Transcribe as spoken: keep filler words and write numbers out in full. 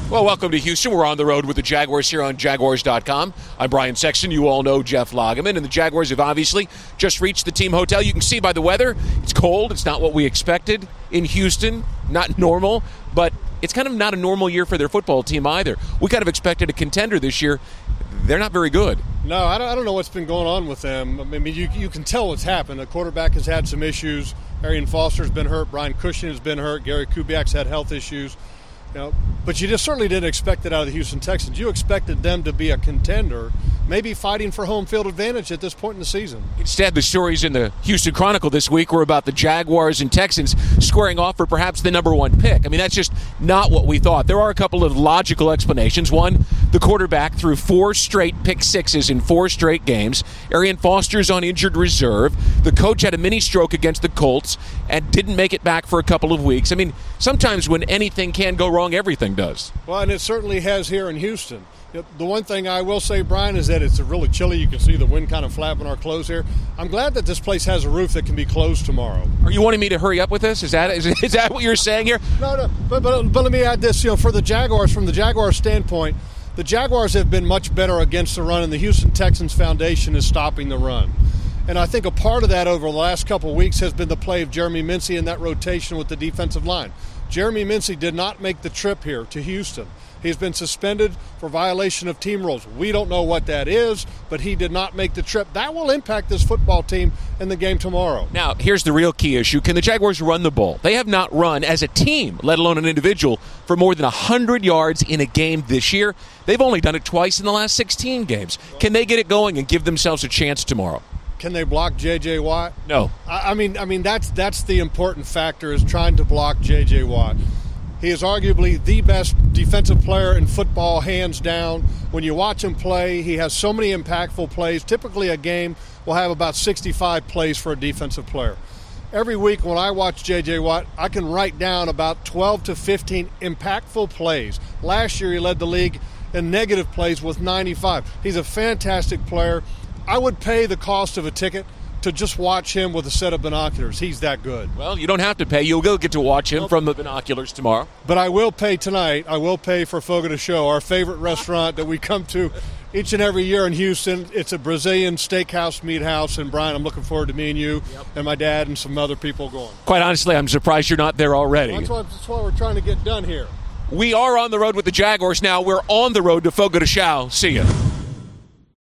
Well, welcome to Houston. We're on the road with the Jaguars here on Jaguars dot com. I'm Brian Sexton. You all know Jeff Lageman. And the Jaguars have obviously just reached the team hotel. You can see by the weather, it's cold. It's not what we expected in Houston. Not normal. But it's kind of not a normal year for their football team either. We kind of expected a contender this year. They're not very good. No, I don't, I don't know what's been going on with them. I mean, you, you can tell what's happened. The quarterback has had some issues. Arian Foster's been hurt. Brian Cushing has been hurt. Gary Kubiak's had health issues. You know, but you just certainly didn't expect it out of the Houston Texans. You expected them to be a contender, maybe fighting for home field advantage at this point in the season. Instead, the stories in the Houston Chronicle this week were about the Jaguars and Texans squaring off for perhaps the number one pick. I mean, that's just not what we thought. There are a couple of logical explanations. One, the quarterback threw four straight pick sixes in four straight games. Arian Foster's on injured reserve. The coach had a mini stroke against the Colts and didn't make it back for a couple of weeks. I mean, sometimes when anything can go wrong, everything does. Well, and it certainly has here in Houston. The one thing I will say, Brian, is that it's really chilly. You can see the wind kind of flapping our clothes here. I'm glad that this place has a roof that can be closed tomorrow. Are you wanting me to hurry up with this? Is that is, is that what you're saying here? No, no. But, but but let me add this. You know, for the Jaguars, from the Jaguars' standpoint, the Jaguars have been much better against the run, and the Houston Texans foundation is stopping the run. And I think a part of that over the last couple of weeks has been the play of Jeremy Mincey in that rotation with the defensive line. Jeremy Mincey did not make the trip here to Houston. He's been suspended for violation of team rules. We don't know what that is, but he did not make the trip. That will impact this football team in the game tomorrow. Now, here's the real key issue. Can the Jaguars run the ball? They have not run as a team, let alone an individual, for more than one hundred yards in a game this year. They've only done it twice in the last sixteen games. Can they get it going and give themselves a chance tomorrow? Can they block J J. Watt? No. I, I mean, I mean that's that's the important factor, is trying to block J J. Watt. He is arguably the best defensive player in football, hands down. When you watch him play, he has so many impactful plays. Typically a game will have about sixty-five plays for a defensive player. Every week when I watch J J. Watt, I can write down about twelve to fifteen impactful plays. Last year he led the league in negative plays with ninety-five. He's a fantastic player. I would pay the cost of a ticket to just watch him with a set of binoculars. He's that good. Well, you don't have to pay. You'll go get to watch him from the binoculars tomorrow. But I will pay tonight. I will pay for Fogo de Chão, our favorite restaurant that we come to each and every year in Houston. It's a Brazilian steakhouse, meat house. And, Brian, I'm looking forward to meeting you yep. and my dad and some other people going. Quite honestly, I'm surprised you're not there already. Well, that's, what, that's what we're trying to get done here. We are on the road with the Jaguars now. We're on the road to Fogo de Chão. See ya.